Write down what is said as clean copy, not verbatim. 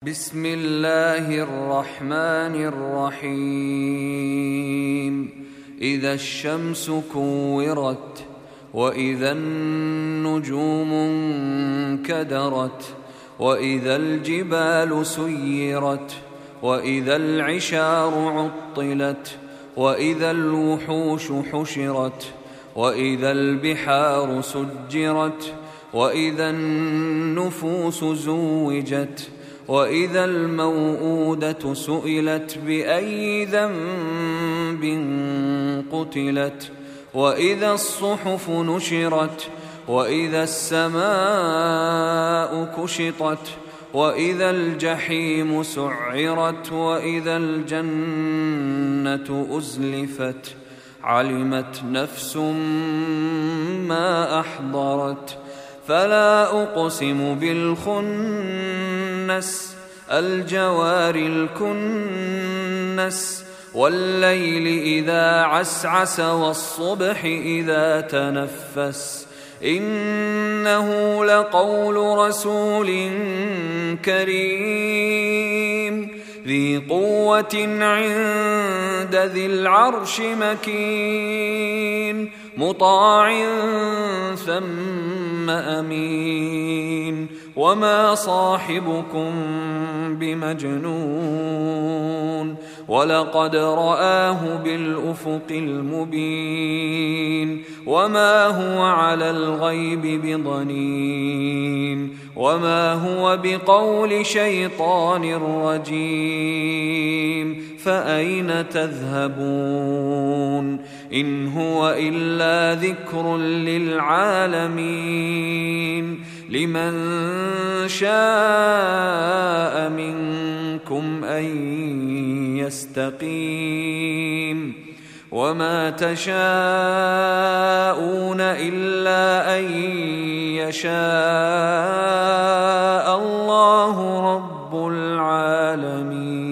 بسم الله الرحمن الرحيم إذا الشمس كورت وإذا النجوم انكدرت وإذا الجبال سيرت وإذا العشار عطلت وإذا الوحوش حشرت وإذا البحار سجرت وإذا النفوس زوجت وإذا الموءودة سئلت بأي ذنب قتلت وإذا الصحف نشرت وإذا السماء كشطت وإذا الجحيم سعرت وإذا الجنة أزلفت علمت نفس ما أحضرت فلا أقسم بالخنس الجوار الكنس والليل إذا عسعس والصبح إذا تنفس إنه لقول رسول كريم ذي قوة عند ذي العرش مكين مطاع ثم أمين وما صاحبكم بمجنون ولقد رآه بالأفق المبين وما هو على الغيب بضنين وما هو بقول شيطان رجيم فأين تذهبون إن هو إلا ذكر للعالمين لمن شاء منكم أن يستقيم وما تشاءون إلا أن يشاء الله رب العالمين.